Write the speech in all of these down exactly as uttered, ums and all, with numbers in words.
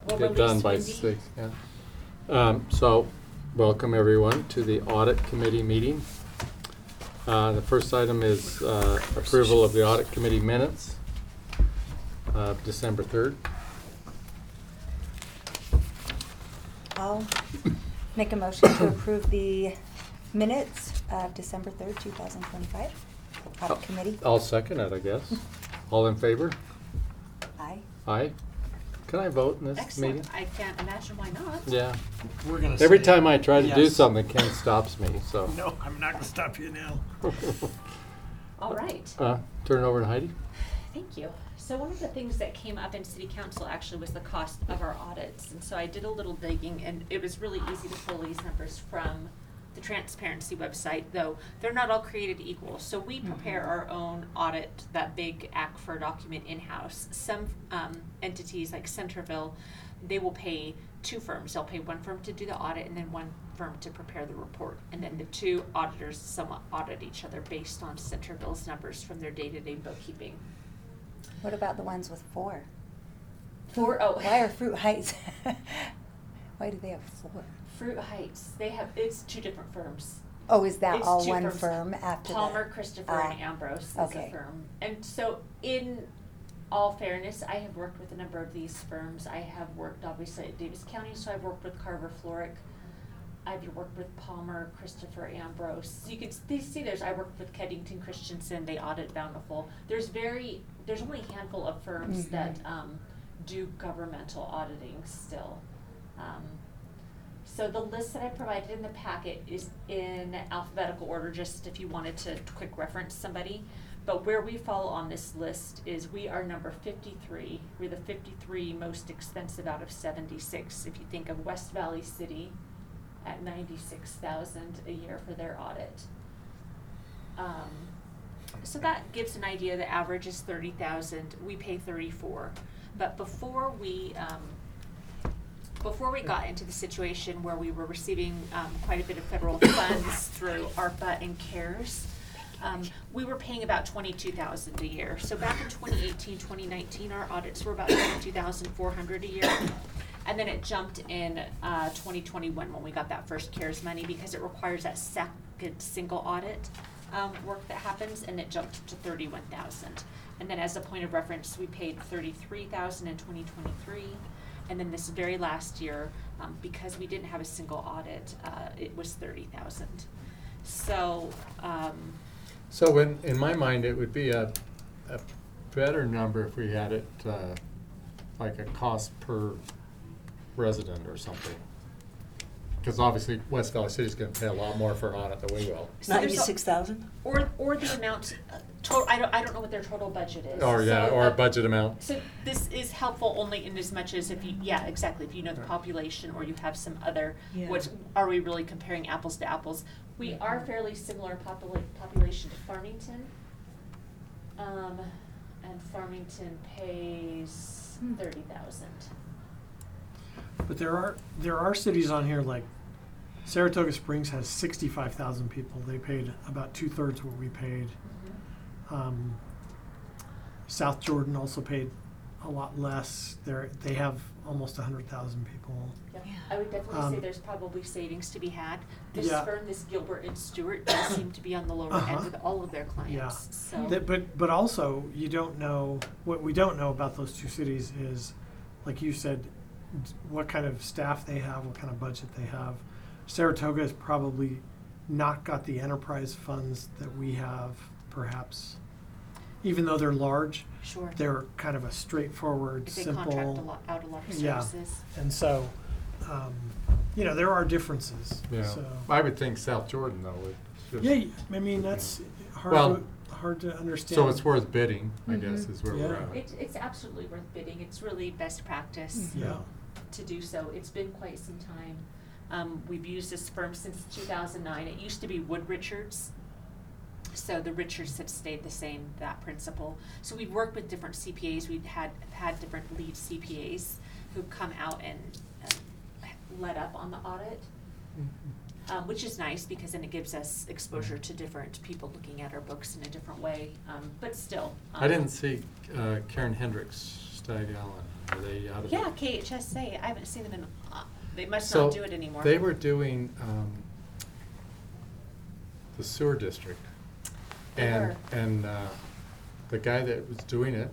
We'll get done release by Wendy. six, yeah. Um, so, welcome everyone to the Audit Committee meeting. Uh, the first item is uh, approval of the Audit Committee minutes of December third. I'll make a motion to approve the minutes of December third, two thousand twenty-five. Audit Committee. I'll second it, I guess. All in favor? Aye. Aye. Can I vote in this Excellent. meeting? I can't imagine why not. Yeah. We're gonna Every say time I try to do yes. something, Ken stops me, so. No, I'm not gonna stop you now. All right. Uh, turn it over to Heidi. Thank you. So one of the things that came up in City Council actually was the cost of our audits. And so I did a little digging, and it was really easy to pull these numbers from the transparency website, though they're not all created equal. So we prepare our own audit, that big A C F R document in-house. Some um, entities like Centerville, they will pay two firms. They'll pay one firm to do the audit and then one firm to prepare the report. And then the two auditors somewhat audit each other based on Centerville's numbers from their day-to-day bookkeeping. What about the ones with four? Four, oh. Why are Fruit Heights? Why do they have four? Fruit Heights, they have, it's two different firms. Oh, is that It's all two one firms. firm after that? Palmer, Christopher, Ah, and Ambrose is okay. a firm. And so in all fairness, I have worked with a number of these firms. I have worked obviously at Davis County, so I've worked with Carver Floric. I've worked with Palmer, Christopher, Ambrose. So you can s- see there's, I worked with Keddington Christensen, they audit Bountiful. There's very, there's only a handful of firms Mhm. that um, do governmental auditing still. Um, So the list that I provided in the packet is in alphabetical order, just if you wanted to quick reference somebody. But where we fall on this list is we are number fifty-three. We're the fifty-three most expensive out of seventy-six. If you think of West Valley City at ninety-six thousand a year for their audit. Um, so that gives an idea. The average is thirty thousand. We pay thirty-four. But before we um, Before we got into the situation where we were receiving um, quite a bit of federal funds through ARPA and CARES, um, we were paying about twenty-two thousand dollars a year. So back in twenty eighteen, twenty nineteen, our audits were about twenty-two thousand four hundred dollars a year. And then it jumped in uh, twenty twenty-one when we got that first CARES money because it requires that second single audit um, work that happens, and it jumped to thirty-one thousand dollars. And then as a point of reference, we paid thirty-three thousand dollars in twenty twenty-three. And then this very last year, um, because we didn't have a single audit, uh, it was thirty thousand. So, um, So in, in my mind, it would be a, a better number if we had it, uh, like a cost per resident or something. Because obviously West Valley City's gonna pay a lot more for an audit than we will. So there's a- Ninety-six thousand? or, or the amount, uh, total, I don't, I don't know what their total budget is. Or, yeah, So, or uh, a budget amount. So this is helpful only in as much as if you, yeah, exactly, if you know the population or you have some other, Yeah. what's, are we really comparing apples to apples? We are fairly similar popula- population to Farmington. Um, and Farmington pays Hmm. thirty thousand. But there are, there are cities on here like Saratoga Springs has sixty-five thousand people. They paid about two-thirds what we paid. Um, South Jordan also paid a lot less. They're, they have almost one hundred thousand people. Yep. Yeah. I would definitely say Um, there's probably savings to be had. This Yeah. firm, this Gilbert and Stewart, does seem to be on the lower end Uh-huh. with all of their clients, so. That- But, but also, you don't know, what we don't know about those two cities is, like you said, d- what kind of staff they have, what kind of budget they have. Saratoga has probably not got the enterprise funds that we have, perhaps. Even though they're large, Sure. they're kind of a straightforward, If they simple. contract a lot, out a lot of Yeah. services. And so, um, you know, there are differences. Yeah, So, I would think South Jordan though would just. yeah, I mean, that's hard Well, to, hard to understand. So it's worth bidding, I Mhm. guess, is where we're Yeah. at. It's, it's absolutely worth bidding. It's really best practice Yeah. to do so. It's been quite some time. Um, we've used this firm since two thousand nine. It used to be Wood Richards. So the Richards have stayed the same, that principle. So we've worked with different C P As. We've had, had different lead C P As who come out and uh, let up on the audit. Um, which is nice because then it gives us exposure to different people looking at our books in a different way, um, but still. I um, didn't see uh, Karen Hendricks, Stag Allen. Are they out of? Yeah, it? K H S A, I haven't seen them in, uh, they must So not do it anymore. they were doing um, the sewer district. They And, were. and uh, the guy that was doing it,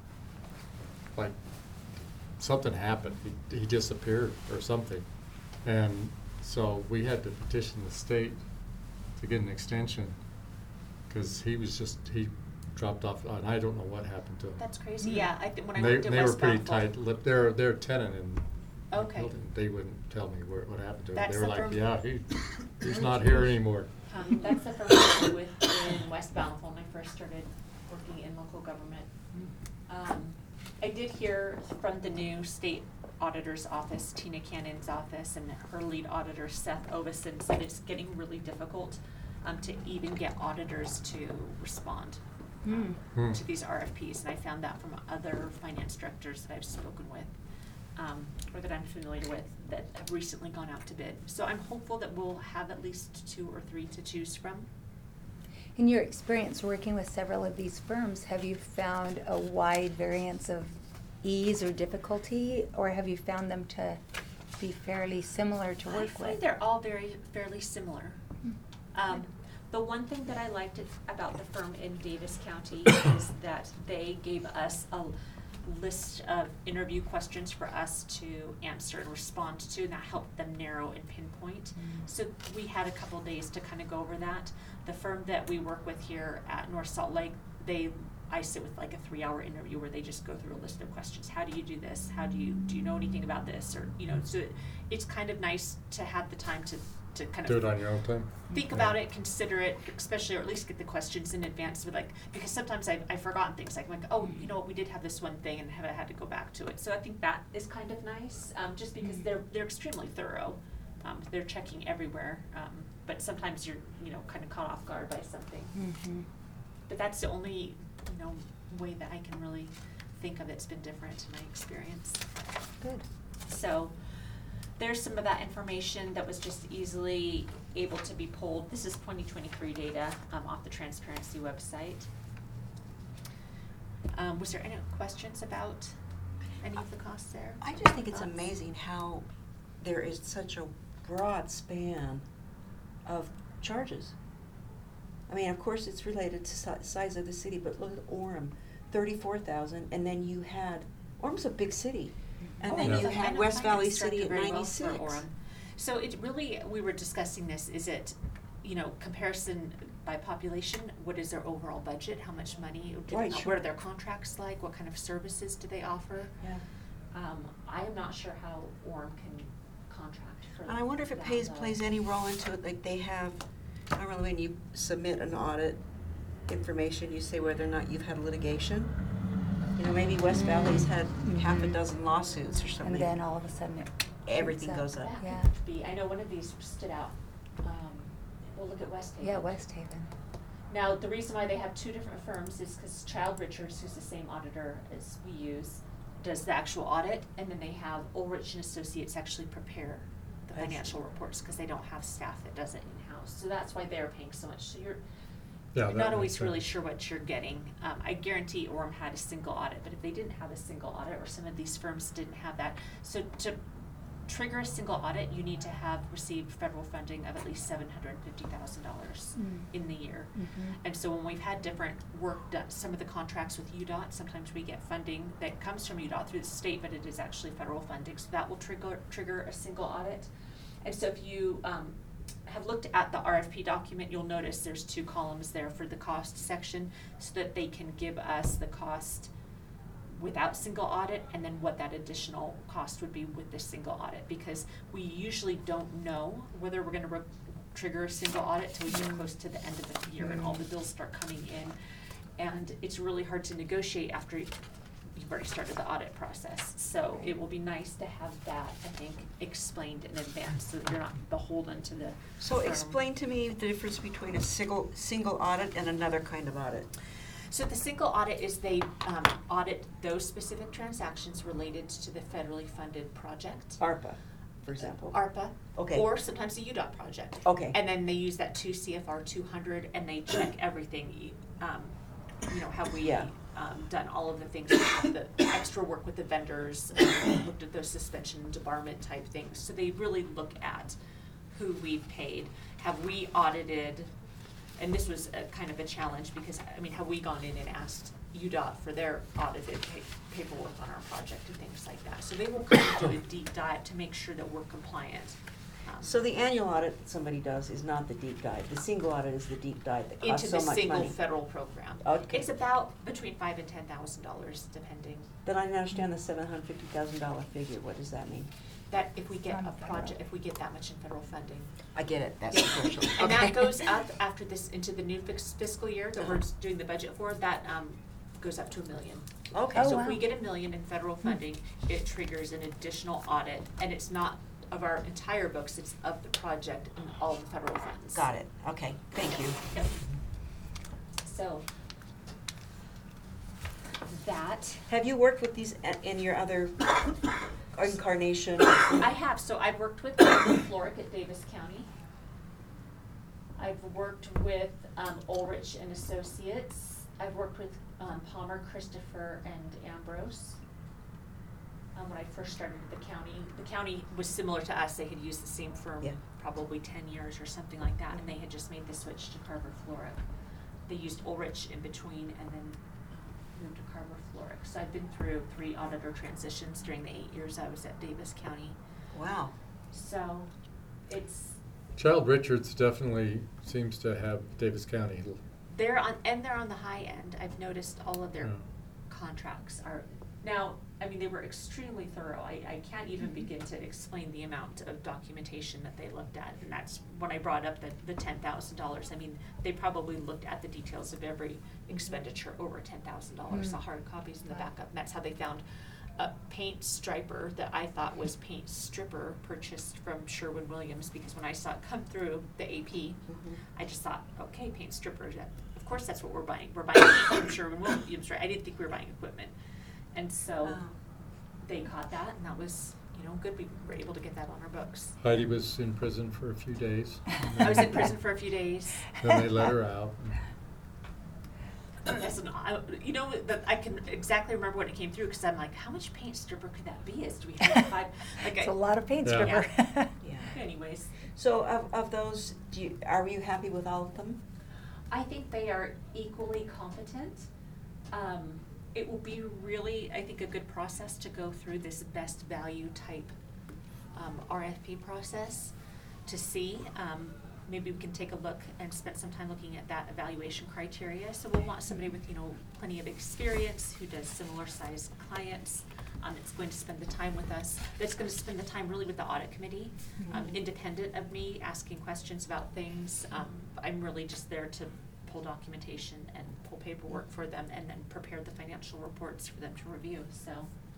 like, something happened. He, he disappeared or something. And so we had to petition the state to get an extension, because he was just, he dropped off, and I don't know what happened to him. That's crazy, yeah, I, thi- when I They, worked at they were West pretty Bountiful. tight-lipped. They're, they're a tenant in the Okay. building. They wouldn't tell me where, what happened to him. That's They were the like, firm- yeah, he, he's not here anymore. Um, that's the firm I worked with in West Bountiful when I first started working in local government. Um, I did hear from the new state auditor's office, Tina Cannon's office, and her lead auditor, Seth Ovison, said it's getting really difficult um, to even get auditors to respond um, Hmm. to these R F Ps. And I found that from other finance directors that I've spoken with, um, or that I'm familiar with, that have recently gone out to bid. So I'm hopeful that we'll have at least two or three to choose from. In your experience working with several of these firms, have you found a wide variance of ease or difficulty, or have you found them to be fairly similar to I work find with? they're all very fairly similar. Hmm. Um, the one thing that I liked it- about the firm in Davis County is that they gave us a list of interview questions for us to answer and respond to, and that helped them narrow and pinpoint. Mm. So we had a couple days to kind of go over that. The firm that we work with here at North Salt Lake, they, I sit with like a three-hour interview where they just go through a list of questions. How do you do this? How do you, do you know anything about this? Or, you know, so it, it's kind of nice to have the time to, to kind Do of it on your own time? think about it, consider it, especially, or at least get the questions in advance, with like, because sometimes I've, I've forgotten things, like, like, oh, you know what, we did have this one thing and have I had to go back to it. So I think that is kind of nice, um, just because they're, they're extremely thorough. Um, they're checking everywhere, um, but sometimes you're, you know, kind of caught off guard by something. Mhm. But that's the only, you know, way that I can really think of it's been different in my experience. Good. So there's some of that information that was just easily able to be pulled. This is twenty twenty-three data um, off the Transparency website. Um, was there any questions about any of the costs there? I just think it's Thoughts? amazing how there is such a broad span of charges. I mean, of course, it's related to si- size of the city, but look at Orem, thirty-four thousand, and then you had, Orem's a big city, and Oh, then I you know- I had know West Valley finance City director at very well for ninety-six. Orem. So it really, we were discussing this, is it, you know, comparison by population, what is their overall budget, how much money, do- Right, what sure. are their contracts like, what kind of services do they offer? Yeah. Um, I am not sure how Orem can contract for And I wonder if it that, pays, though. plays any role into it, like they have, I don't know, when you submit an audit information, you say whether or not you've had litigation. You know, maybe West Valley's had half a Mhm. dozen lawsuits or something. And then all of a sudden it Everything shoots goes up. That Yeah. could be, I know one of these stood out, um, we'll look at West Haven. Yeah, West Haven. Now, the reason why they have two different firms is because Child Richards, who's the same auditor as we use, does the actual audit, and then they have Ulrich and Associates actually prepare the I see. financial reports, because they don't have staff that does it in-house, so that's why they're paying so much, so you're Yeah, you're that not makes always really sense. sure what you're getting. Um, I guarantee Orem had a single audit, but if they didn't have a single audit, or some of these firms didn't have that, so to trigger a single audit, you need to have received federal funding of at least seven hundred and fifty thousand dollars Mm. in the year. Mhm. And so when we've had different work done, some of the contracts with U DOT, sometimes we get funding that comes from U DOT through the state, but it is actually federal funding, so that will trigger, trigger a single audit. And so if you, um, have looked at the R F P document, you'll notice there's two columns there for the cost section, so that they can give us the cost without single audit, and then what that additional cost would be with the single audit, because we usually don't know whether we're gonna re- trigger a single audit till we get close to the end of the year and all the bills start coming in. And it's really hard to negotiate after you've already started the audit process. So it will be nice to have that, I think, explained in advance, so that you're not beholden to the So firm. explain to me the difference between a single, single audit and another kind of audit. So the single audit is they um, audit those specific transactions related to the federally funded project. ARPA, for example. ARPA. Okay. Or sometimes the U DOT project. Okay. And then they use that two C F R two hundred, and they check everything, um, you know, have we Yeah. um, done all of the things, the extra work with the vendors, um, looked at those suspension and debarment type things. So they really look at who we've paid. Have we audited, and this was a kind of a challenge because, I mean, have we gone in and asked U D O T for their audited pa- paperwork on our project and things like that. So they will kind of do a deep dive to make sure that we're compliant. Um, So the annual audit that somebody does is not the deep dive. The single audit is the deep dive that costs into so the much single money. federal program. Okay. It's about between five and ten thousand dollars, depending. But I didn't understand the seven hundred fifty thousand dollar figure. What does that mean? That if we get From a federal. project, if we get that much in federal funding. I get it. That's Yeah. crucial. And that Okay. goes up after this, into the new fix- fiscal year that we're Uh-huh. doing the budget for, that um, goes up to a million. Okay. Oh, So if we wow. get a million in federal funding, it triggers an additional audit, and it's not of our entire books, it's of the project and all the federal funds. Got it. Okay. Thank you. Yep. So, that, Have you worked with these a- in your other incarnation? I have, so I've worked with Floric at Davis County. I've worked with um, Ulrich and Associates. I've worked with um, Palmer, Christopher, and Ambrose. Um, when I first started at the county, the county was similar to us. They had used the same firm Yeah. probably ten years or something like that, and they had just made the switch to Carver Floric. They used Ulrich in between and then moved to Carver Floric. So I've been through three auditor transitions during the eight years I was at Davis County. Wow. So it's, Child Richards definitely seems to have Davis County. they're on, and they're on the high end. I've noticed all of their Yeah. contracts are, now, I mean, they were extremely thorough. I, I can't even begin to explain the amount of documentation that they looked at. And that's when I brought up the, the ten thousand dollars. I mean, they probably looked at the details of every expenditure over ten thousand dollars, Mm. the hard copies and the Wow. backup. And that's how they found a paint striper that I thought was paint stripper purchased from Sherwin-Williams, because when I saw it come through the A P, Mhm. I just thought, okay, paint strippers, that, of course that's what we're buying. We're buying paint from Sherwin-Williams, right? I didn't think we were buying equipment. And so Wow. they caught that, and that was, you know, good. We were able to get that on our books. Heidi was in prison for a few days. I was in prison for a few days. Then they let her out. That's an, I, you know, that I can exactly remember when it came through, because I'm like, how much paint stripper could that be? Is do we have five? Like It's I- a lot of paint Yeah. stripper. Yeah. Anyways, So of, of those, do you, are you happy with all of them? I think they are equally competent. Um, it will be really, I think, a good process to go through this best value type um, R F P process to see. Um, maybe we can take a look and spend some time looking at that evaluation criteria. So we'll want somebody with, you know, plenty of experience who does similar size clients. Um, it's going to spend the time with us. That's going to spend the time really with the audit committee, um, Mhm. independent of me asking questions about things. Um, I'm really just there to pull documentation and pull paperwork for them, and then prepare the financial reports for them to review. So,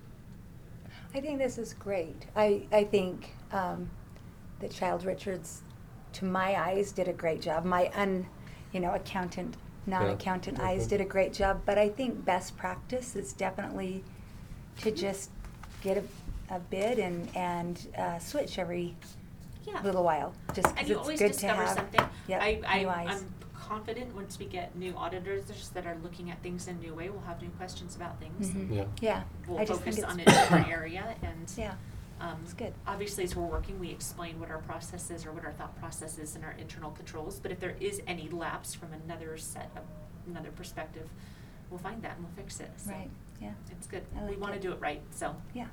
I think this is great. I, I think um, that Child Richards, to my eyes, did a great job. My un, you know, accountant, non-accountant Yeah. eyes did a great job. But I think best practice is definitely to just get a, a bid and, and uh, switch every yeah. little while, just And because you it's always good to discover have. something. Yep, I, I, new eyes. I'm confident once we get new auditors that are looking at things in a new way, we'll have new questions about things. Mhm. Yeah. Yeah, We'll I just focus think on a it's different area, and yeah, um, it's good. obviously, as we're working, we explain what our process is or what our thought process is and our internal controls. But if there is any lapse from another set of another perspective, we'll find that and we'll fix it. So Right. Yeah. it's good. I We like want to it. do it right. So Yeah.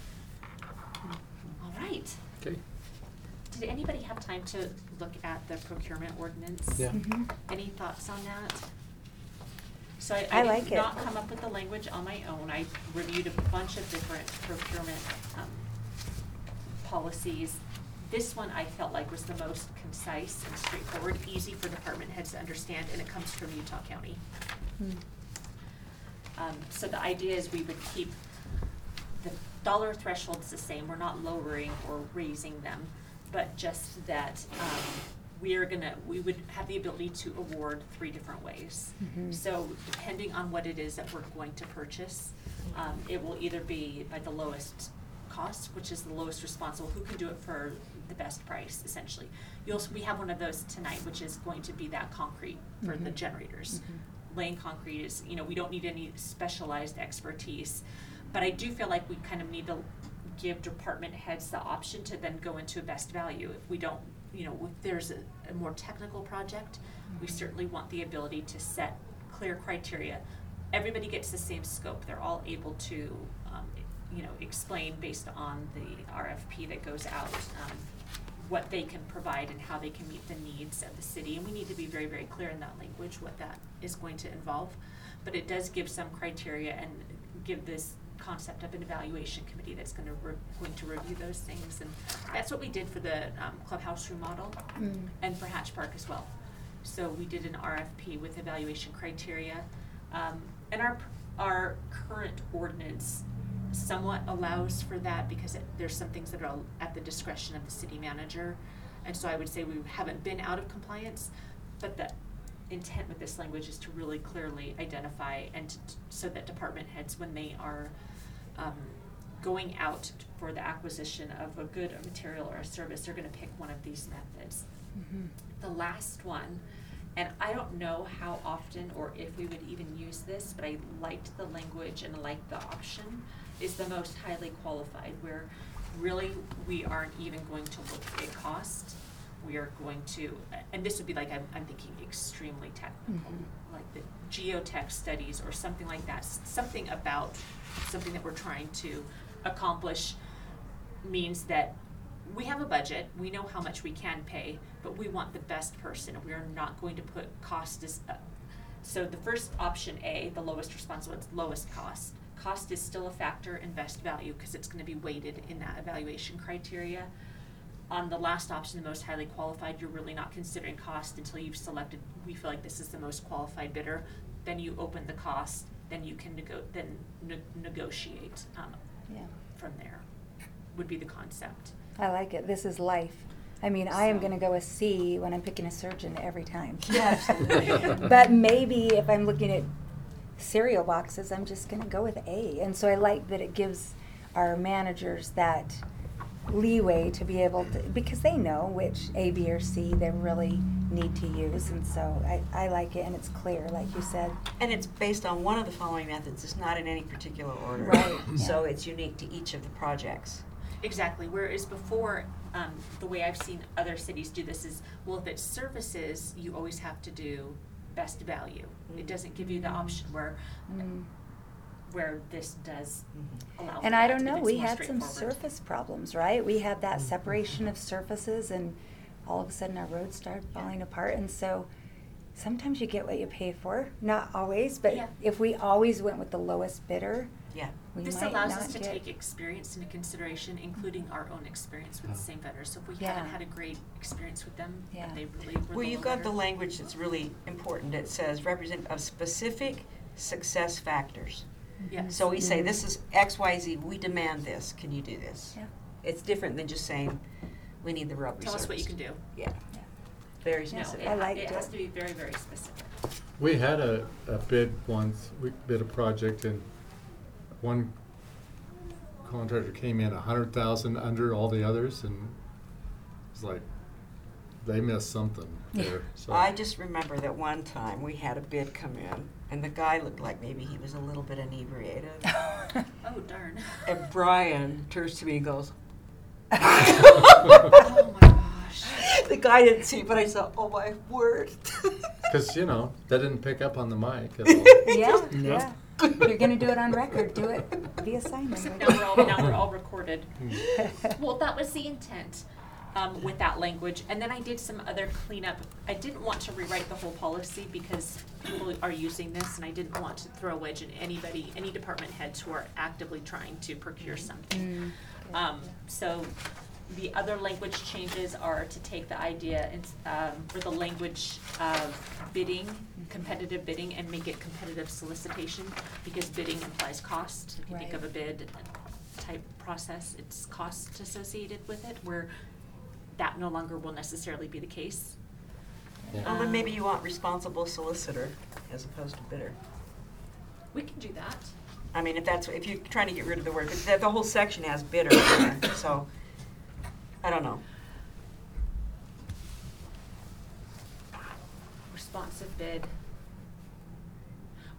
all right. Okay. Did anybody have time to look at the procurement ordinance? Yeah. Mhm. Any thoughts on that? So I, I I like did it. not come up with the language on my own. I reviewed a bunch of different procurement um, policies. This one I felt like was the most concise and straightforward, easy for department heads to understand, and it comes from Utah County. Mm. Um, so the idea is we would keep the dollar thresholds the same. We're not lowering or raising them, but just that um, we are gonna, we would have the ability to award three different ways. Mhm. So depending on what it is that we're going to purchase, um, it will either be by the lowest cost, which is the lowest responsible, who can do it for the best price, essentially. You'll, we have one of those tonight, which is going to be that concrete for the Mhm. generators. Mhm. laying concrete is, you know, we don't need any specialized expertise. But I do feel like we kind of need to give department heads the option to then go into a best value. If we don't, you know, if there's a, a more technical project, we certainly want the ability to set clear criteria. Everybody gets the same scope. They're all able to, um, you know, explain based on the R F P that goes out, um, what they can provide and how they can meet the needs of the city. And we need to be very, very clear in that language what that is going to involve. But it does give some criteria and give this concept of an evaluation committee that's gonna re- going to review those things. And that's what we did for the um, clubhouse room model Mm. and for Hatch Park as well. So we did an R F P with evaluation criteria. Um, and our, our current ordinance somewhat allows for that because it, there's some things that are at the discretion of the city manager. And so I would say we haven't been out of compliance, but the intent with this language is to really clearly identify and to, so that department heads, when they are um, going out for the acquisition of a good, a material, or a service, they're gonna pick one of these methods. Mhm. The last one, and I don't know how often or if we would even use this, but I liked the language and I liked the option, is the most highly qualified, where really we aren't even going to look at cost. We are going to, and this would be like, I'm, I'm thinking extremely technical, Mhm. like the geotech studies or something like that, s- something about something that we're trying to accomplish means that we have a budget, we know how much we can pay, but we want the best person. We are not going to put cost as, uh, so the first option A, the lowest responsible, it's lowest cost. Cost is still a factor in best value because it's gonna be weighted in that evaluation criteria. On the last option, the most highly qualified, you're really not considering cost until you've selected, we feel like this is the most qualified bidder. Then you open the cost, then you can nego- then ne- negotiate, um, Yeah. from there, would be the concept. I like it. This is life. I mean, I am So- gonna go with C when I'm picking a surgeon every time. Yeah, absolutely. But maybe if I'm looking at cereal boxes, I'm just gonna go with A. And so I like that it gives our managers that leeway to be able to, because they know which A, B, or C they really need to use. And so I, I like it, and it's clear, like you said. And it's based on one of the following methods. It's not in any particular order. Right, So yeah. it's unique to each of the projects. Exactly, whereas before, um, the way I've seen other cities do this is, well, if it's services, you always have to do best value. It doesn't give you the option where, Mm. where this does Mhm. allow for And I that, don't if know, it's we more had some straightforward. surface problems, right? We had that separation of surfaces, and all of a sudden our roads started falling apart. And so sometimes you get what you pay for, not always, but Yeah. if we always went with the lowest bidder, Yeah. we This might allows not us to get- take experience into consideration, including our own experience with the same vendors. So if we Yeah. haven't had a great experience with them, Yeah. but they really were the Well, you've low got the bidder. language that's really important. It says represent of specific success factors. Yes. So we say, Mhm. this is X, Y, Z, we demand this, can you do this? Yeah. It's different than just saying, we need the road resurfaced. Tell us what you can do. Yeah, Yeah. very No, specific. it, I ha- liked it has it. to be very, very specific. We had a, a bid once, we bid a project and one contractor came in a hundred thousand under all the others and it's like, they missed something Yeah. there, so. I just remember that one time we had a bid come in, and the guy looked like maybe he was a little bit inebriated. Oh, darn. And Brian turns to me and goes, Oh, my gosh. the guy didn't see, but I said, oh my word. Cause you know, that didn't pick up on the mic at all. Yeah, Yeah. yeah. You're gonna do it on record, do it via sign Now language. we're all, now we're all recorded. Well, that was the intent, um, with that language, and then I did some other cleanup. I didn't want to rewrite the whole policy because people are using this, and I didn't want to throw a wedge in anybody, any department heads who are actively trying to procure something. Mm. Um, so the other language changes are to take the idea and, um, for the language of bidding, competitive bidding, and make it competitive solicitation, because bidding implies cost. If you think of a Right. bid type process, it's cost associated with it, where that no longer will necessarily be the case. Yeah. Well, then maybe you want responsible solicitor as opposed to bidder. We can do that. I mean, if that's, if you're trying to get rid of the word, but the, the whole section has bidder in there, so, I don't know. Responsive bid.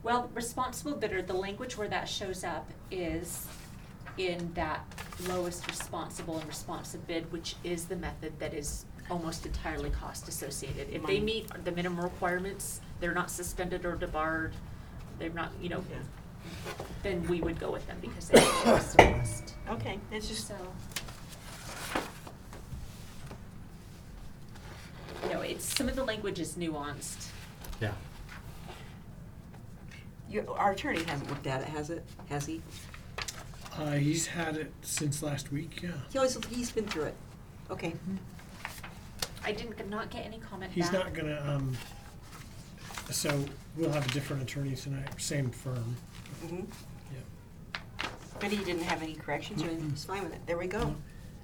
Well, responsible bidder, the language where that shows up is in that lowest responsible and responsive bid, which is the method that is almost entirely cost associated. If they Money. meet the minimum requirements, they're not suspended or debarred, they're not, you know, Yeah. then we would go with them because they have the lowest cost. Okay, it's just, So. You know, it's, some of the language is nuanced. Yeah. you, our attorney hasn't looked at it, has it, has he? Uh, he's had it since last week, yeah. He always, he's been through it. Okay, I didn't, not get any comment back. He's not gonna, um, so we'll have a different attorney tonight, same firm. mm-hmm. Yep. But he didn't have any corrections, or anything. He's fine with it, there we go. No.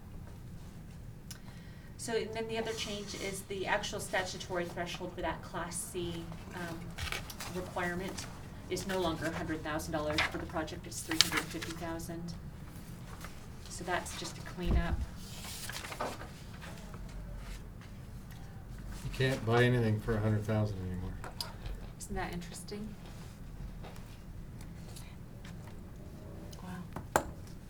So, and then the other change is the actual statutory threshold for that Class C, um, requirement is no longer a hundred thousand dollars for the project, it's three hundred and fifty thousand. So that's just a cleanup. You can't buy anything for a hundred thousand anymore. Isn't that interesting? Wow.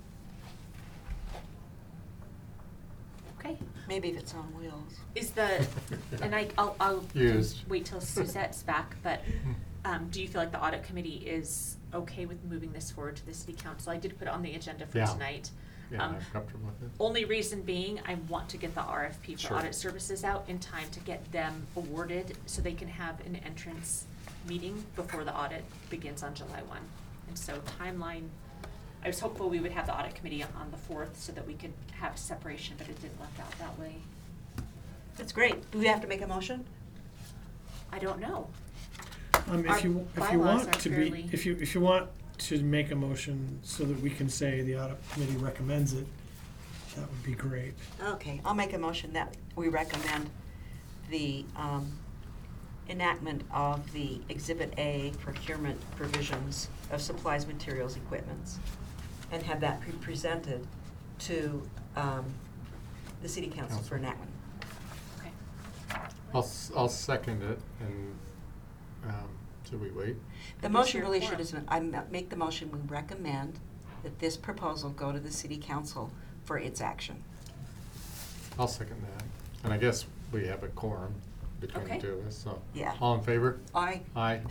Okay. Maybe if it's on wheels. Is the, and I, I'll, I'll Used. wait till Suzette's back, but, um, do you feel like the audit committee is okay with moving this forward to the city council? I did put it on the agenda for Yeah. tonight. Yeah, Um, I'm comfortable with it. Only reason being, I want to get the R F P for Sure. audit services out in time to get them awarded, so they can have an entrance meeting before the audit begins on July one. And so timeline, I was hopeful we would have the audit committee on, on the fourth, so that we could have separation, but it didn't work out that way. That's great. Do we have to make a motion? I don't know. Um, Our if you, if you bylaws want are to fairly- be, if you, if you want to make a motion so that we can say the audit committee recommends it, that would be great. Okay, I'll make a motion that we recommend the um, enactment of the Exhibit A procurement provisions of supplies, materials, equipments, and have that be presented to um, the city council for Council. enactment. Okay. I'll, s- I'll second it, and, um, should we wait? The Who's motion your really quorum? should have, I ma- make the motion, we recommend that this proposal go to the city council for its action. I'll second that. And I guess we have a quorum between the Okay. two of us, so. Yeah. All in favor? Aye. Aye.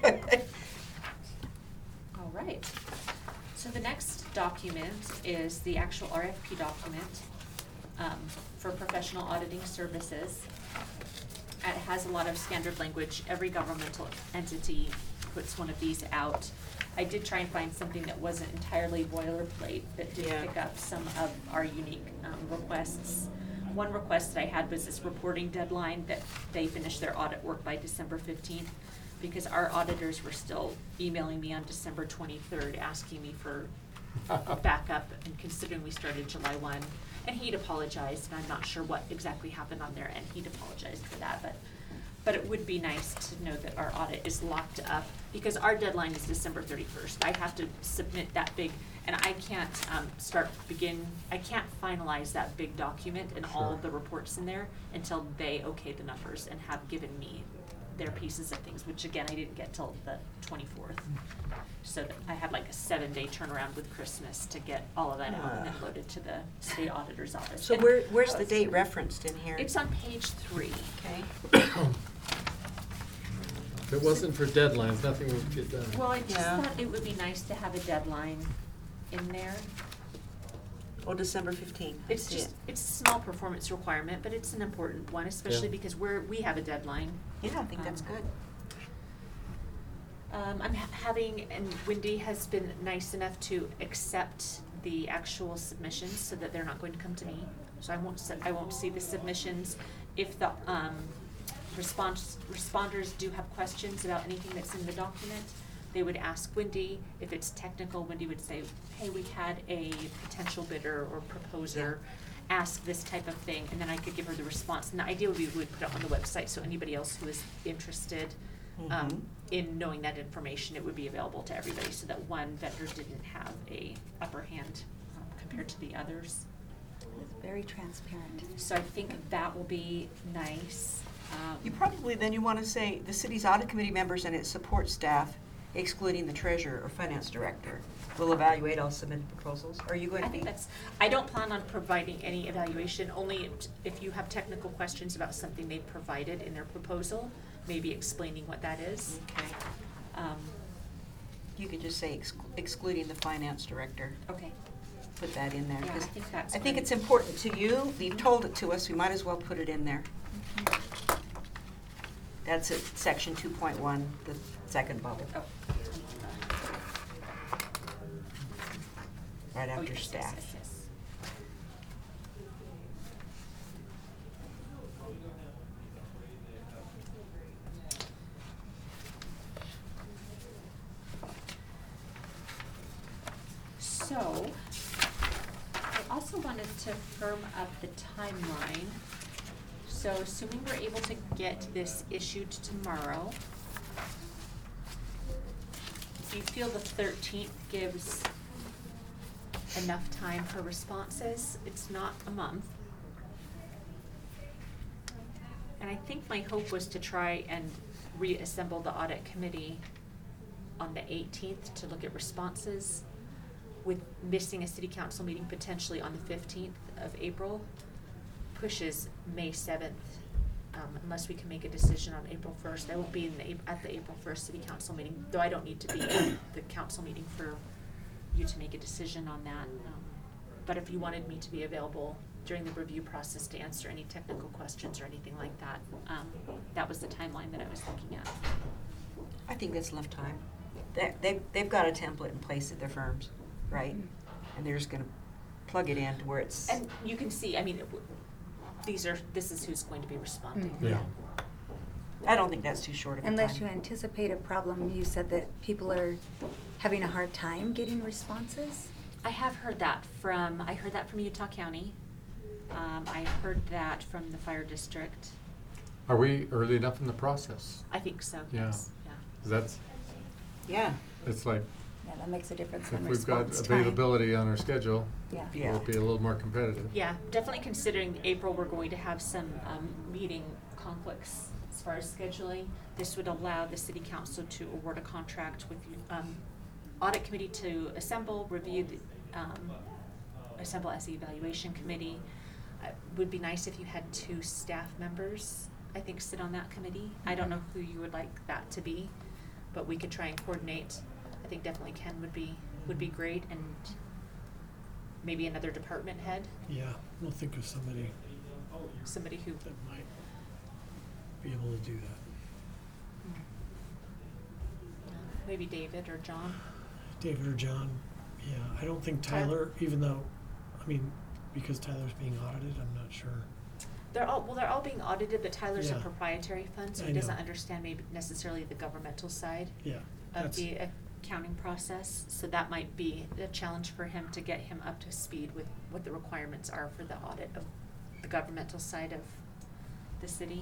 All right. So the next document is the actual R F P document um, for professional auditing services. It has a lot of standard language. Every governmental entity puts one of these out. I did try and find something that wasn't entirely boilerplate, that did Yeah. pick up some of our unique um, requests. One request that I had was this reporting deadline, that they finish their audit work by December fifteenth, because our auditors were still emailing me on December twenty-third, asking me for backup, and considering we started July one. And he'd apologized, and I'm not sure what exactly happened on their end. He'd apologized for that, but, but it would be nice to know that our audit is locked up, because our deadline is December thirty-first. I have to submit that big, and I can't, um, start, begin, I can't finalize that big document and all Sure. of the reports in there until they okay the numbers and have given me their pieces of things, which again, I didn't get till the twenty-fourth. So that I had like a seven-day turnaround with Christmas to get all of that out and then Ah. loaded to the state auditor's office. So And where, where's the date referenced in here? It's on page three. Okay. If it wasn't for deadlines, nothing would get done. Well, I just Yeah. thought it would be nice to have a deadline in there. Oh, December fifteenth. I It's see just, it. it's a small performance requirement, but it's an important one, especially Yeah. because we're, we have a deadline. Yeah, I think that's Um, good. Um, I'm ha- having, and Wendy has been nice enough to accept the actual submissions so that they're not going to come to me. So I won't, se- I won't see the submissions. If the, um, response, responders do have questions about anything that's in the document, they would ask Wendy. If it's technical, Wendy would say, hey, we had a potential bidder or proposer ask this type of thing, and then I could give her the response. And the idea would be we would put it on the website, so anybody else who is interested Mhm. um, in knowing that information, it would be available to everybody, so that one vendor didn't have a upper hand um, compared to the others. It's very transparent. So I think that will be nice. Um, You probably, then you want to say, the city's audit committee members and its support staff excluding the treasurer or finance director, will evaluate all submitted proposals. Are you going I to be? think that's, I don't plan on providing any evaluation, only if- if you have technical questions about something they provided in their proposal, maybe explaining what that is. Okay. Um, You could just say ex- excluding the finance director. okay, Put that in there. yeah, I 'cause think that's. I think great. it's important to you. You've told it to us. We might as well put it in there. That's it, section two point one, the second bubble, Oh. right Oh, after yes, yes, staff. yes, yes. So, I also wanted to firm up the timeline. So assuming we're able to get this issued tomorrow, do you feel the thirteenth gives enough time for responses? It's not a month. And I think my hope was to try and reassemble the audit committee on the eighteenth to look at responses, with missing a city council meeting potentially on the fifteenth of April, pushes May seventh, um, unless we can make a decision on April first. I won't be in the, Ap- at the April first city council meeting, though I don't need to be at the council meeting for you to make a decision on that. Um, But if you wanted me to be available during the review process to answer any technical questions or anything like that, um, that was the timeline that I was looking at. I think that's enough time. They, they, they've got a template in place at their firms, right? And they're just gonna plug it in to where it's. And you can see, I mean, it w- these are, this is who's going to be responding. Mhm. Yeah. I don't think that's too short of a time. Unless you anticipate a problem, you said that people are having a hard time getting responses? I have heard that from, I heard that from Utah County. Um, I heard that from the fire district. Are we early enough in the process? I think so, Yeah. yes, yeah. 'Cause that's, Yeah, it's like, Yeah, that makes a difference if on we've got response time. availability on our schedule, Yeah. Yeah. we'll be a little more competitive. Yeah, definitely considering April, we're going to have some, um, meeting conflicts as far as scheduling. This would allow the city council to award a contract with, um, audit committee to assemble, review, the, um, assemble as the evaluation committee. Uh, would be nice if you had two staff members, I think, sit on that committee. I don't know who you would like that to be, but we could try and coordinate. I think definitely Ken would be, would be great, and maybe another department head, Yeah, we'll think of somebody somebody who, that might be able to do that. maybe David or John. David or John, yeah, I don't think Tyler? Tyler, even though, I mean, because Tyler's being audited, I'm not sure. They're all, well, they're all being audited, but Tyler's a Yeah. proprietary fund, so I he doesn't know. understand maybe necessarily the governmental side Yeah, of that's, the accounting process. So that might be a challenge for him to get him up to speed with what the requirements are for the audit of the governmental side of the city.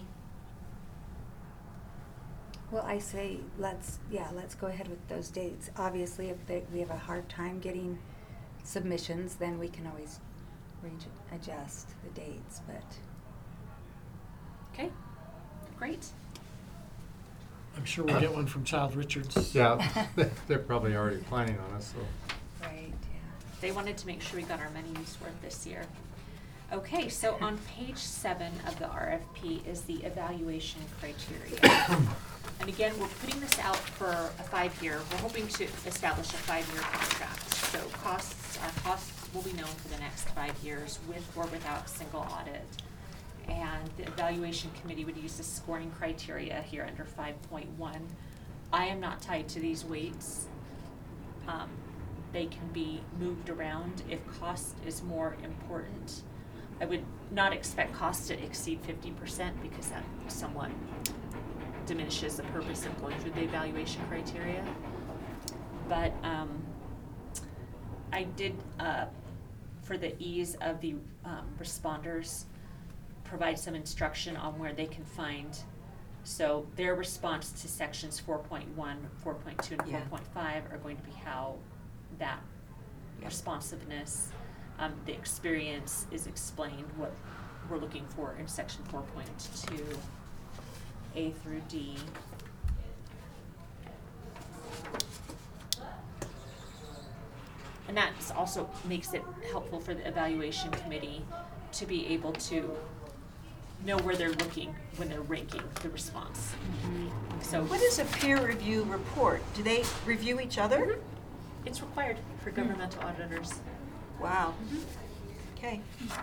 Well, I say, let's, yeah, let's go ahead with those dates. Obviously, if they, we have a hard time getting submissions, then we can always range, adjust the dates, but. Okay, great. I'm sure we'll get one from Child Richards. Yeah, they're probably already planning on us, so. Right, yeah. They wanted to make sure we got our money's worth this year. Okay, so on page seven of the R F P is the evaluation criteria. And again, we're putting this out for a five-year, we're hoping to establish a five-year contract. So costs, our costs will be known for the next five years with or without single audit. And the evaluation committee would use the scoring criteria here under five point one. I am not tied to these weights. Um, they can be moved around if cost is more important. I would not expect cost to exceed fifty percent because that somewhat diminishes the purpose of going through the evaluation criteria. But um, I did, uh, for the ease of the um, responders, provide some instruction on where they can find. So their response to sections four point one, four point two, and Yeah. four point five are going to be how that Yeah. responsiveness, um, the experience is explained, what we're looking for in section four point two, A through D. And that's also makes it helpful for the evaluation committee to be able to know where they're looking when they're ranking the response. So What is a peer review report? Do they review each other? it's required for governmental auditors. Wow. Okay.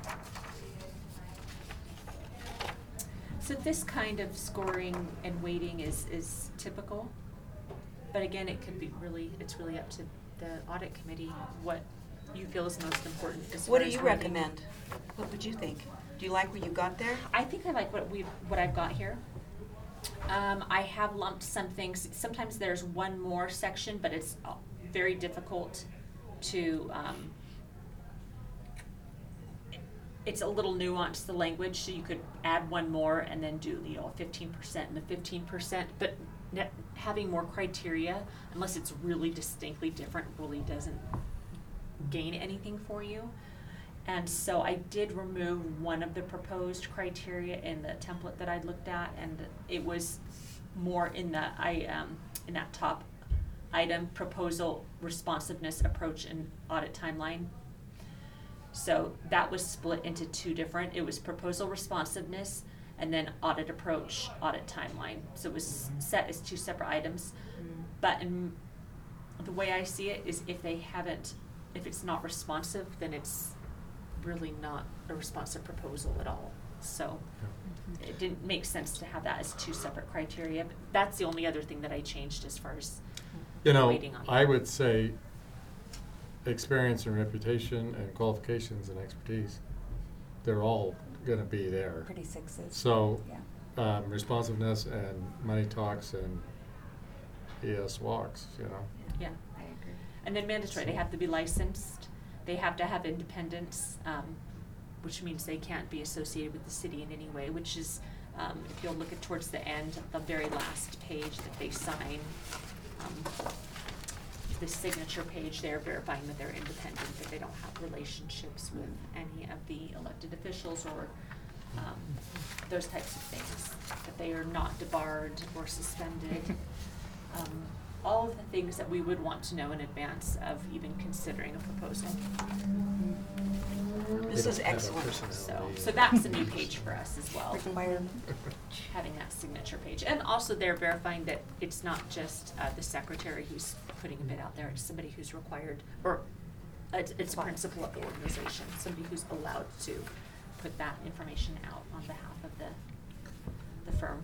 So this kind of scoring and weighting is, is typical. But again, it could be really, it's really up to the audit committee what you feel is most important as What far do as you weighting. recommend? What would you think? Do you like what you got there? I think I like what we've, what I've got here. Um, I have lumped some things, sometimes there's one more section, but it's uh, very difficult to, um, it's a little nuanced, the language, so you could add one more and then do, you know, fifteen percent and the fifteen percent, but ne- having more criteria, unless it's really distinctly different, really doesn't gain anything for you. And so I did remove one of the proposed criteria in the template that I looked at, and it was more in the, I, um, in that top item, proposal, responsiveness, approach, and audit timeline. So that was split into two different, it was proposal responsiveness, and then audit approach, audit timeline. So it was set as two separate items. But in, the way I see it is if they haven't, if it's not responsive, then it's really not a responsive proposal at all. So it didn't make sense to have that as two separate criteria, but that's the only other thing that I changed as far as You know, weighting on I that. would say experience and reputation and qualifications and expertise, they're all gonna be there. Pretty sixes. So, Yeah. um, responsiveness and money talks and E S walks, you know. Yeah. I agree. And then mandatory, they have to be licensed, they have to have independence, um, which means they can't be associated with the city in any way, which is, um, if you'll look at towards the end, the very last page that they sign, um, the signature page, they're verifying that they're independent, that they don't have relationships with any of the elected officials or, um, those types of things, that they are not debarred or suspended. Um, all of the things that we would want to know in advance of even considering a proposal. This They is don't have a excellent. So, personality. so that's a new page for us as well, Required. having that signature page. And also they're verifying that it's not just, uh, the secretary who's putting a bid out there, it's somebody who's required, or it's, it's a principal of the organization, somebody who's allowed to put that information out on behalf of the, the firm.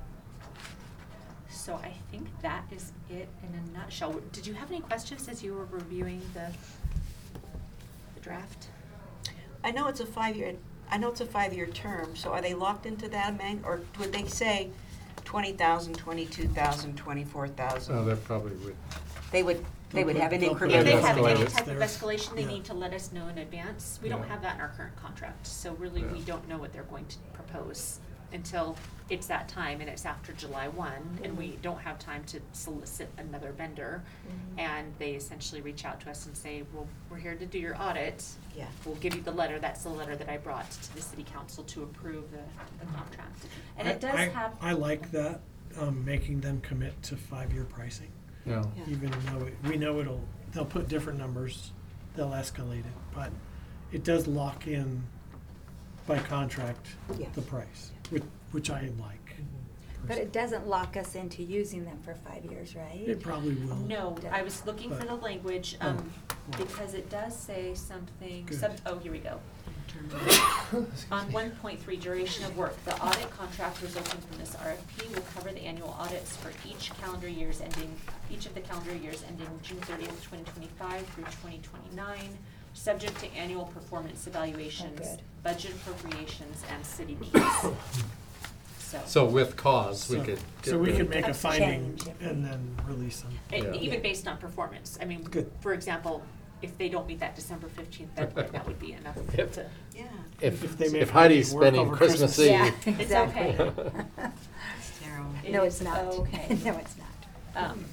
So I think that is it in a nutshell. Did you have any questions as you were reviewing the, the draft? I know it's a five-year, I know it's a five-year term, so are they locked into that amount, or would they say twenty thousand, twenty-two thousand, twenty-four thousand? Oh, that probably would. They would, they would have an They'll put- If they Yeah, incremental. have any escalated. type of There's- escalation, they yeah. need to let us know in advance. We don't Yeah. have that in our current contract, so really, we Yeah. don't know what they're going to propose until it's that time, and it's after July one, and we don't have time to solicit another vendor. Mhm. And they essentially reach out to us and say, well, we're here to do your audit. Yeah. We'll give you the letter, that's the letter that I brought to the city council to approve the, the contract. And it I- does I- have. I like that, um, making them commit to five-year pricing, Yeah. Yeah. even though it- we know it'll, they'll put different numbers, they'll escalate it, but it does lock in by contract Yeah. the price, which, which I like. But it doesn't lock us into using them for five years, right? It probably will. No, I was looking for But- the language, Oh, um, well. because it does say something, Good. some, oh, here we go. On one point three, duration of work, the audit contract resulting from this R F P will cover the annual audits for each calendar years ending, each of the calendar years ending June thirtieth, twenty twenty-five through twenty twenty-nine, subject to annual performance evaluations, good. budget appropriations, and city needs. So. So with cause, we So- could. So get we rid could of- make a That's finding change if we- and then release them. And Yeah. even based on performance, I mean, Good. for example, if they don't meet that December fifteenth deadline, that would be enough Yep. to. Yeah. If, If they make if Heidi's work spending over Christmas Christmas. Eve. Yeah, It's exactly. okay. It's terrible. It No, is it's not. okay. No, it's not. Um,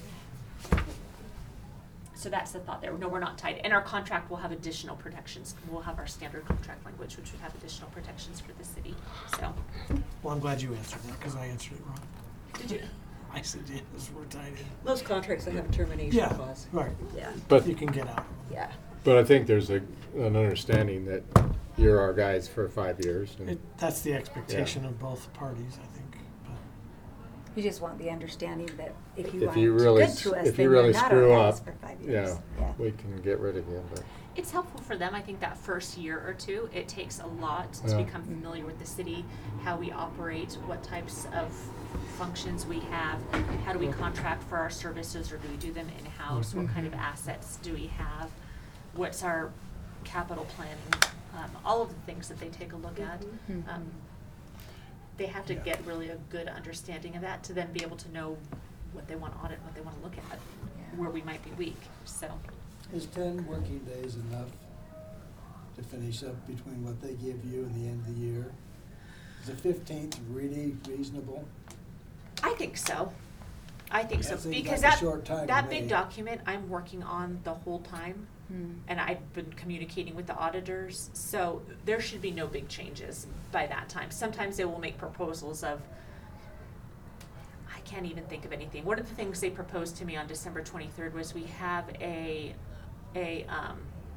So that's the thought there. No, we're not tied. And our contract will have additional protections. We'll have our standard contract language, which would have additional protections for the city, so. Well, I'm glad you answered that, because I answered it wrong. Did you? I said, yes, we're tied in. Most contracts that have a termination Yeah, clause. right. Yeah. But You can get out. Yeah. But I think there's a, an understanding that you're our guys for five years. And It, that's the expectation of both parties, I think. But You just want the understanding that if you if aren't you really, good s- to us, if then you you're really not screw our guys up, for five yeah, years. Yeah. we can get rid of you. But It's helpful for them, I think, that first year or two. It takes a lot to Yeah. become familiar with the city, how we operate, what types of functions we have, how do we contract for our services, or do we do them in-house? What kind of assets do we have? What's our capital planning? Um, all of the things that they take a look at. Mhm. Um, they have to Yeah. get really a good understanding of that to then be able to know what they want to audit, what they want to look at, Yeah. where we might be weak, so. Is ten working days enough to finish up between what they give you and the end of the year? Is the fifteenth really reasonable? I think so. I think so, That seems because like a that, short time to that big me. document I'm working on the whole time, Hmm. and I've been communicating with the auditors, so there should be no big changes by that time. Sometimes they will make proposals of, I can't even think of anything. One of the things they proposed to me on December twenty-third was we have a, a, um,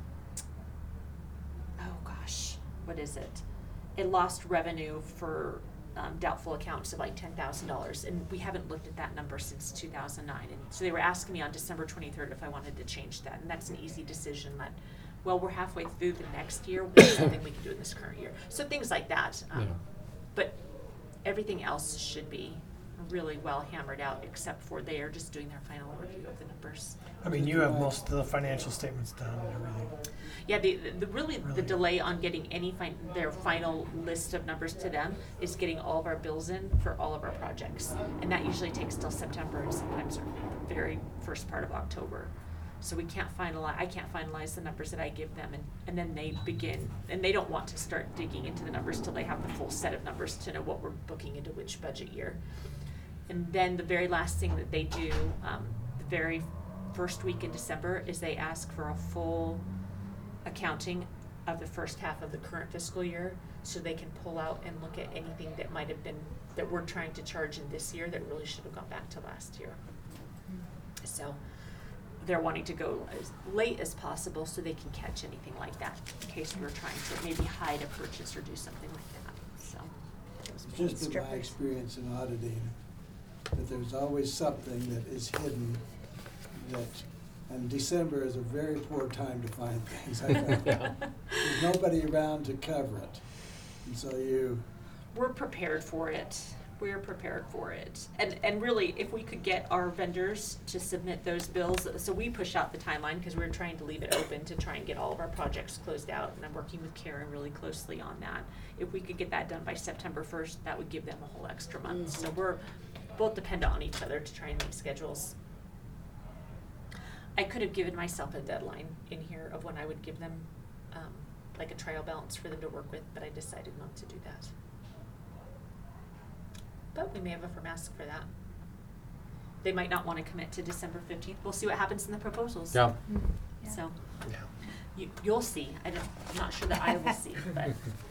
oh gosh, what is it? A lost revenue for um, doubtful accounts of like ten thousand dollars, and we haven't looked at that number since two thousand nine. And so they were asking me on December twenty-third if I wanted to change that, and that's an easy decision that, well, we're halfway through the next year, what's something we can do in this current year? So things like that. Um, Yeah. But everything else should be really well hammered out, except for they are just doing their final review of the numbers. I mean, you have most of the financial statements done and everything. Yeah, the, the, the really, the Really? delay on getting any fin- their final list of numbers to them is getting all of our bills in for all of our projects. And that usually takes till September and sometimes the very first part of October. So we can't finalize, I can't finalize the numbers that I give them, and, and then they begin, and they don't want to start digging into the numbers till they have the full set of numbers to know what we're booking into which budget year. And then the very last thing that they do, um, the very first week in December, is they ask for a full accounting of the first half of the current fiscal year, so they can pull out and look at anything that might have been, that we're trying to charge in this year that really should have gone back to last year. So they're wanting to go as late as possible so they can catch anything like that, in case we're trying to maybe hide a purchase or do something like that, so. It's just been my Strippers. experience in auditing, that there's always something that is hidden that, and December is a very poor time to find things, I found. Yeah. There's nobody around to cover it, and so you, We're prepared for it. We're prepared for it. And, and really, if we could get our vendors to submit those bills, so we push out the timeline because we're trying to leave it open to try and get all of our projects closed out. And I'm working with Karen really closely on that. If we could get that done by September first, that would give them a whole extra month. So we're both dependent on each other to try and make schedules. I could have given myself a deadline in here of when I would give them, um, like a trial balance for them to work with, but I decided not to do that. But we may have a firm ask for that. They might not want to commit to December fifteenth. We'll see what happens in the proposals. yeah. Mm, yeah. So, Yeah. you, you'll see. I don't, I'm not sure that I will see, but.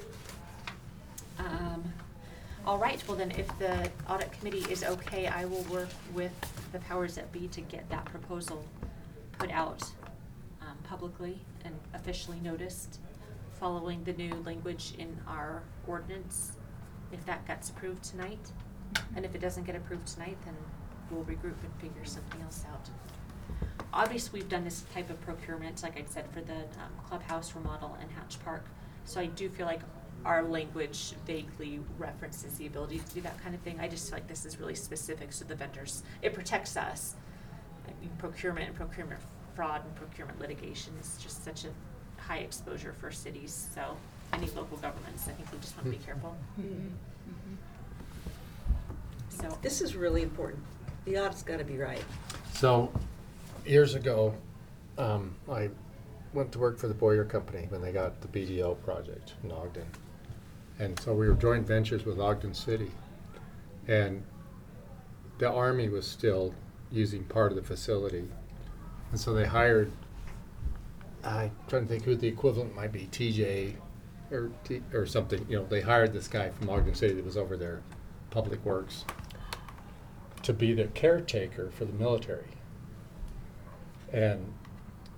Um, all right, well then, if the audit committee is okay, I will work with the powers that be to get that proposal put out, um, publicly and officially noticed, following the new language in our ordinance, if that gets approved tonight. And if it doesn't get approved tonight, then we'll regroup and figure something else out. Obviously, we've done this type of procurement, like I said, for the um, clubhouse remodel and Hatch Park. So I do feel like our language vaguely references the ability to do that kind of thing. I just feel like this is really specific, so the vendors, it protects us. I mean, procurement and procurement fraud and procurement litigation is just such a high exposure for cities, so any local governments, I think we just want to be careful. Mhm, mhm. So, This is really important. The audit's gotta be right. So, years ago, um, I went to work for the Boyer Company when they got the B D O project in Ogden. And so we were joint ventures with Ogden City. And the Army was still using part of the facility. And so they hired, I'm trying to think who the equivalent might be, T J or T, or something, you know, they hired this guy from Ogden City that was over there, Public Works, to be the caretaker for the military. And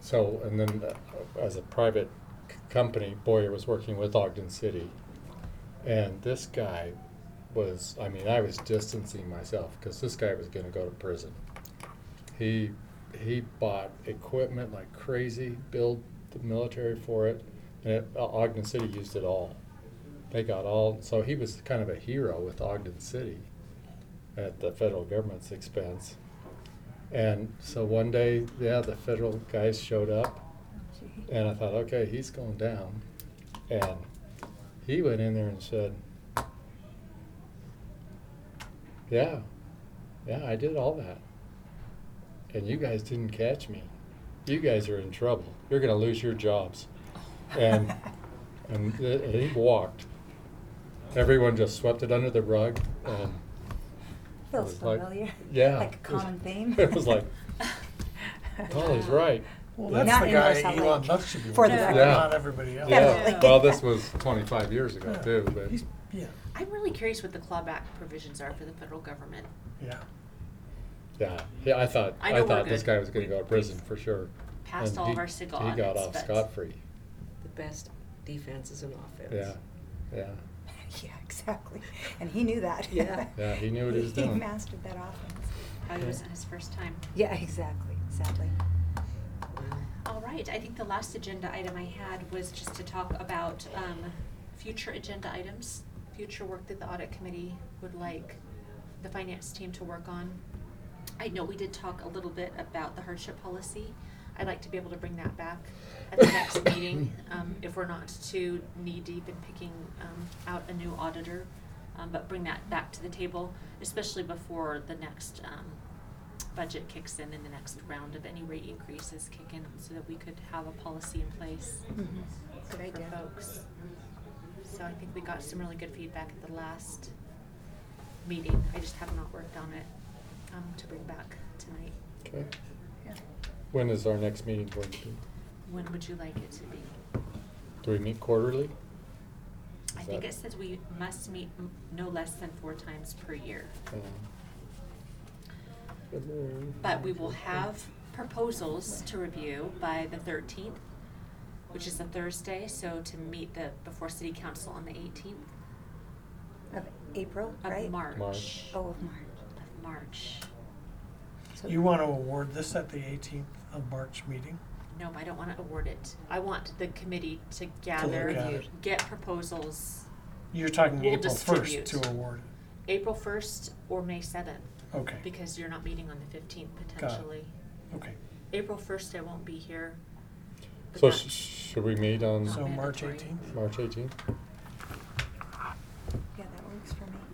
So, and then uh, as a private c- company, Boyer was working with Ogden City. And this guy was, I mean, I was distancing myself because this guy was gonna go to prison. He, he bought equipment like crazy, billed the military for it, and it, uh, Ogden City used it all. They got all, so he was kind of a hero with Ogden City at the federal government's expense. And so one day, yeah, the federal guys showed up, and I thought, okay, he's going down. And he went in there and said, yeah, yeah, I did all that. And you guys didn't catch me. You guys are in trouble. You're gonna lose your jobs. And, and th- and he walked. Everyone just swept it under the rug, and Feels it was like- familiar. yeah, Like a it was- common theme. It was like, oh, he's right. Well, Yeah. that's Not the in guy North Salt Elon Lake, Musk should be for the working record. not Yeah. everybody else. Yeah, Definitely. well, this was twenty-five years ago Yeah. too, but, He's, yeah, I'm really curious what the clawback provisions are for the federal government. yeah. yeah, yeah, I thought, I I know we're thought this good. guy was gonna We- go to prison for sure. Passed And all he- of our SIGA He got audits, off but- scot-free, The best defense is an offense. yeah, yeah, Yeah, exactly. And he knew that. Yeah. yeah, he knew what he was doing. He mastered that offense. Probably wasn't his first time. Yeah, exactly, sadly. All right, I think the last agenda item I had was just to talk about um, future agenda items, future work that the audit committee would like the finance team to work on. I know we did talk a little bit about the hardship policy. I'd like to be able to bring that back at the next meeting, um, if we're not too knee-deep in picking um, out a new auditor, um, but bring that back to the table, especially before the next um, budget kicks in and the next round of any rate increases kick in, so that we could have a policy in place Mhm. for Good idea. folks. So I think we got some really good feedback at the last meeting. I just have not worked on it um, to bring back tonight. Okay, Yeah. when is our next meeting going to be? When would you like it to be? Do we meet quarterly? I Is think that- it says we must meet m- no less than four times per year. Um, But we will have proposals to review by the thirteenth, which is a Thursday, so to meet the, before city council on the eighteenth Of April, right? of March. March. Oh, of March. Of March. So- You want to award this at the eighteenth of March meeting? No, I don't wanna award it. I want the committee to gather, look at it. get proposals You're talking We'll April first distribute. to award April first or May seventh, it. Okay, because you're not meeting on the fifteenth it. potentially. okay. April first, I won't be here. but So that- sh- should we meet on So March mandatory. eighteenth? March eighteenth? Yeah, that works for me.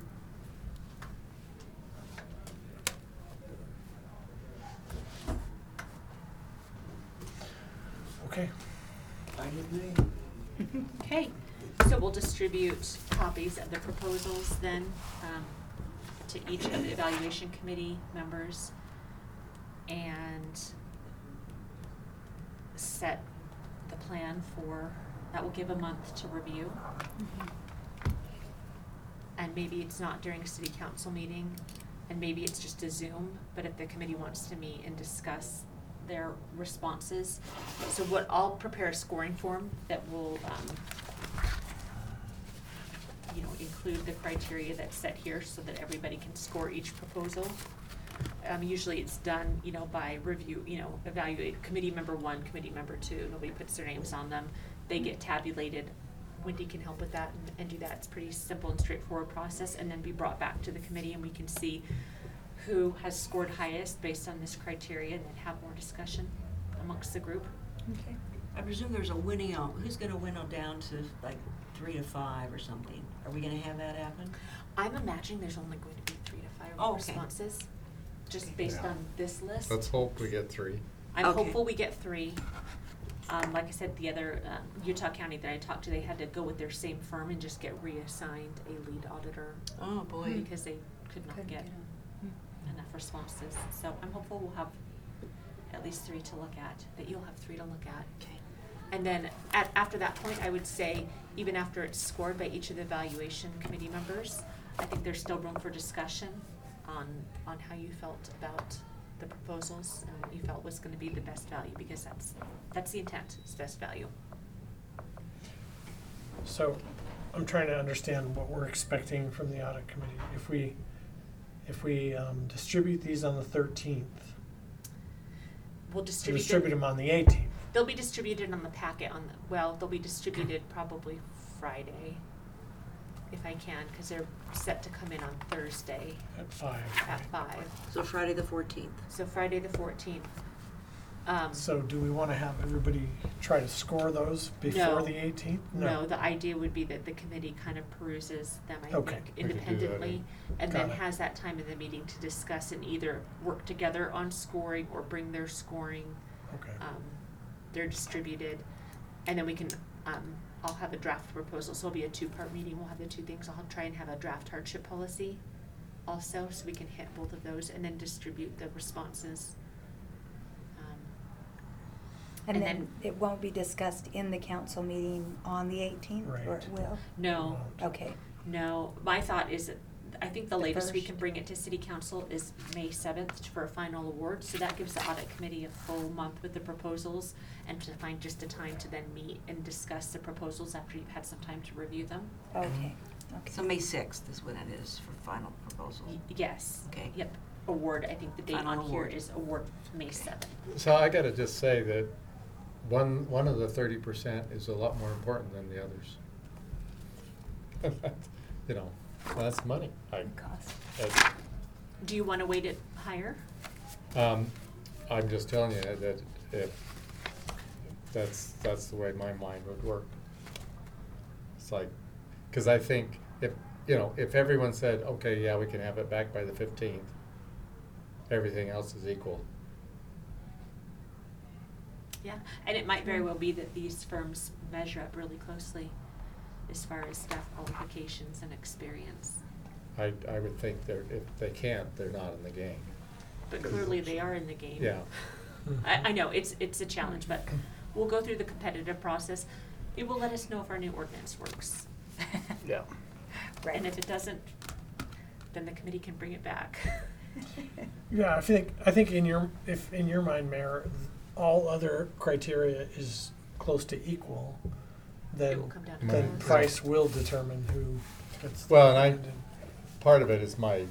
Okay. Fine with me. Okay, so we'll distribute copies of the proposals then, um, to each of the evaluation committee members and set the plan for, that will give a month to review. Mhm. And maybe it's not during a city council meeting, and maybe it's just a Zoom, but if the committee wants to meet and discuss their responses. So what, I'll prepare a scoring form that will, um, you know, include the criteria that's set here so that everybody can score each proposal. Um, usually it's done, you know, by review, you know, evaluate committee member one, committee member two, nobody puts their names on them. They get tabulated. Wendy can help with that and, and do that. It's a pretty simple and straightforward process, and then be brought back to the committee and we can see who has scored highest based on this criteria and then have more discussion amongst the group. Okay. I presume there's a winning out, who's gonna winnow down to like three to five or something? Are we gonna have that happen? I'm imagining there's only going to be three to five Oh, okay. responses, just Okay. based Yeah. on this list. Let's hope we get three. I'm Okay. hopeful we get three. Um, like I said, the other, um, Utah County that I talked to, they had to go with their same firm and just get reassigned a lead auditor Oh, boy. because they could not Couldn't get get 'em. enough responses. So I'm hopeful we'll have at least three to look at, that you'll have three to look at. Okay. And then at, after that point, I would say, even after it's scored by each of the evaluation committee members, I think there's still room for discussion on, on how you felt about the proposals and what you felt was gonna be the best value, because that's, that's the intent, is best value. So I'm trying to understand what we're expecting from the audit committee. If we, if we um, distribute these on the thirteenth, We'll to distribute distribute them, them on the eighteenth. they'll be distributed on the packet on the, well, they'll be distributed probably Friday, if I can, cause they're set to come in on Thursday At five. at right? five. So Friday the fourteenth. So Friday the fourteenth. Um, So do we wanna have everybody try to score those before No. the eighteenth? no, the idea would be that the committee kind of peruses them, I Okay. think, We could do that, independently, and then Got it. has that time in the meeting to discuss and either work together on scoring or bring their scoring. Okay. Um, they're distributed, and then we can, um, I'll have a draft proposal, so it'll be a two-part meeting, we'll have the two things, I'll try and have a draft hardship policy also, so we can hit both of those, and then distribute the responses. Um, And And then then- it won't be discussed in the council meeting on the eighteenth, or Right. it will? No, Okay, no, my thought is, that I think the The latest we first. can bring it to city council is May seventh for a final award, so that gives the audit committee a full month with the proposals, and to find just a time to then meet and discuss the proposals after you've had some time to review them. okay, okay. So May sixth is when it is for final proposal. Y- Yes. Okay. Yep, award, I think the date Final on here award. is award May seventh. So I gotta just say that one, one of the thirty percent is a lot more important than the others. You know, that's money. I, Cost. I- Do you wanna weight it higher? um, I'm just telling you that if, that's, that's the way my mind would work. It's like, cause I think if, you know, if everyone said, okay, yeah, we can have it back by the fifteenth, everything else is equal. Yeah, and it might very well be that these firms measure up really closely as far as staff qualifications and experience. I, I would think they're, if they can't, they're not in the game. But clearly they are in the game. Yeah. I, I know, it's, it's a challenge, but we'll go through the competitive process. It will let us know if our new ordinance works. Yeah. Right. And if it doesn't, then the committee can bring it back. Yeah, I think, I think in your, if, in your mind, Mayor, all other criteria is close to equal, then, It will come down to then price. price will determine who gets the Well, and I, recommended. part of it is my,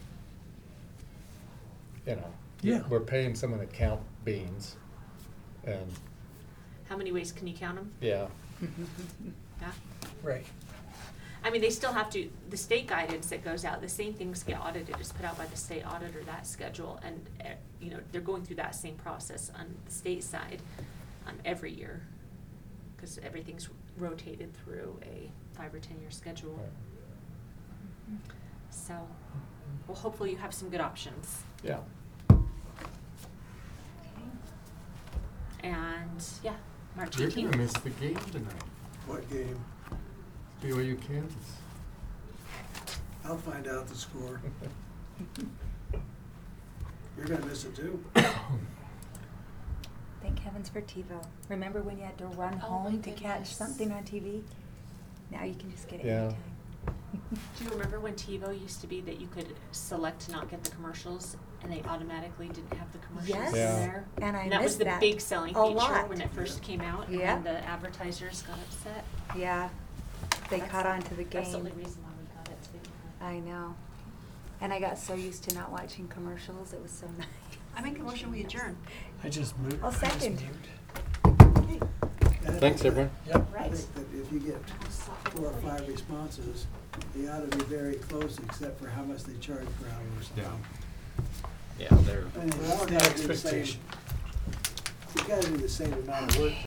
you know, Yeah. we're paying someone to count beans, and, How many ways can you count them? yeah, Yeah. Right. I mean, they still have to, the state guidance that goes out, the same things get audited, is put out by the state auditor, that schedule, and, uh, you know, they're going through that same process on the state side, um, every year. Cause everything's rotated through a five or ten year schedule. right. So, well, hopefully you have some good options. Yeah. And, yeah, March You're eighteenth. gonna miss the game tonight, What game? B Y U Kansas. I'll find out the score. You're gonna miss it too. Thank heavens for TiVo. Remember when you had to run Oh, my home to catch goodness. something on T V? Now you can just get it Yeah. anytime. Do you remember when TiVo used to be that you could select to not get the commercials and they automatically didn't have the commercials Yes, in Yeah. there? and I And that was missed the that big selling a feature lot. when it first came out, Yeah. and the advertisers got upset. Yeah, they That's- caught on to the game. That's the only reason why we got it to begin with. I know. And I got so used to not watching commercials, it was so nice. I make a motion, we adjourn. I just moved. I'll I just second. moved. And Thanks, everyone. Yep. I think that if you get four or five responses, they ought to be very close, except for how much they charge per hour or something. Yeah, they're. I mean, That's it's the gotta be the same- expectation. You gotta do the same amount of work